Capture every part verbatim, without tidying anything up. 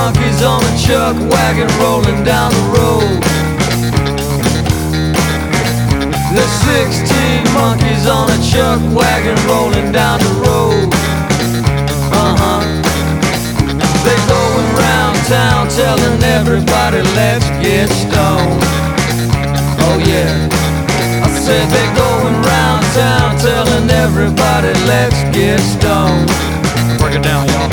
monkeys on a chuck wagon rolling down the road. There's sixteen monkeys on a chuck wagon rolling down the road. Uh-huh. They're going round town telling everybody, let's get stoned. Oh yeah. I said they're going round town telling everybody, let's get stoned. Break it down, y'all.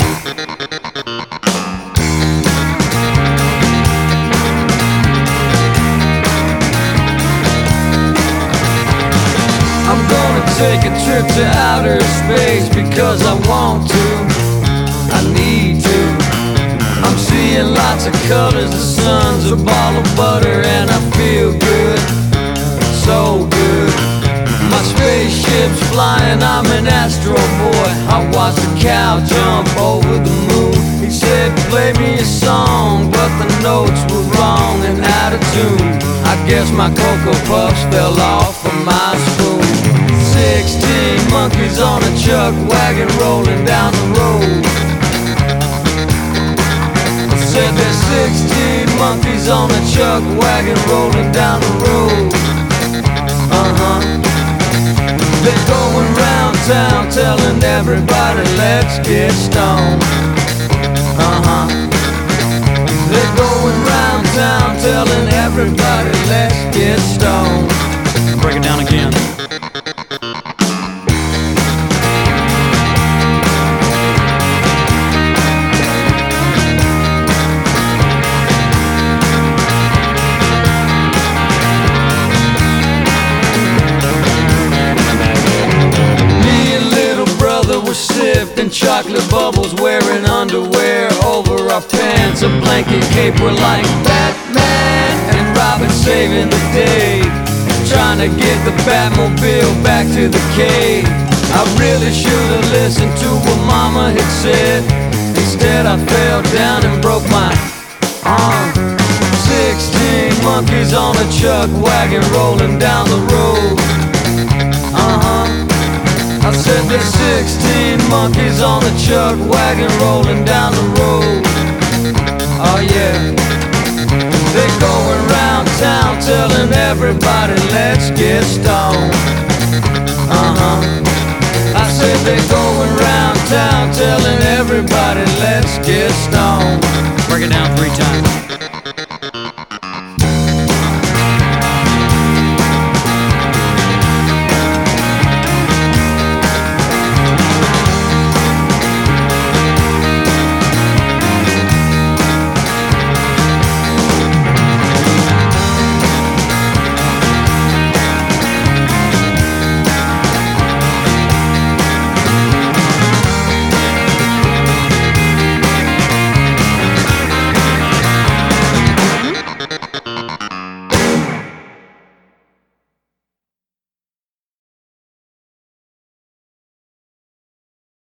I'm gonna take a trip to outer space because I want to, I need to. I'm seeing lots of colors, the sun's a ball of butter and I feel good, so good. My spaceship's flying, I'm an astro boy. I watched a cow jump over the moon. He said, play me a song, but the notes were wrong and out of tune. I guess my Cocoa Puffs fell off of my spoon. Sixteen monkeys on a chuck wagon rolling down the road. I said there's sixteen monkeys on a chuck wagon rolling down the road. Uh-huh. They're going round town telling everybody, let's get stoned. Uh-huh. They're going round town telling everybody, let's get stoned. Break it down again. Sifting chocolate bubbles, wearing underwear over our pants. A blanket cape, we're like Batman and Robin saving the day, trying to get the Batmobile back to the cave. I really should have listened to what Mama had said. Instead I fell down and broke my arm. Sixteen monkeys on a chuck wagon rolling down the road. Uh-huh. I said there's sixteen monkeys on a chuck wagon rolling down the road. Oh yeah. They're going round town telling everybody, let's get stoned. Uh-huh. I said they're going round town telling everybody, let's get stoned. Break it down three times.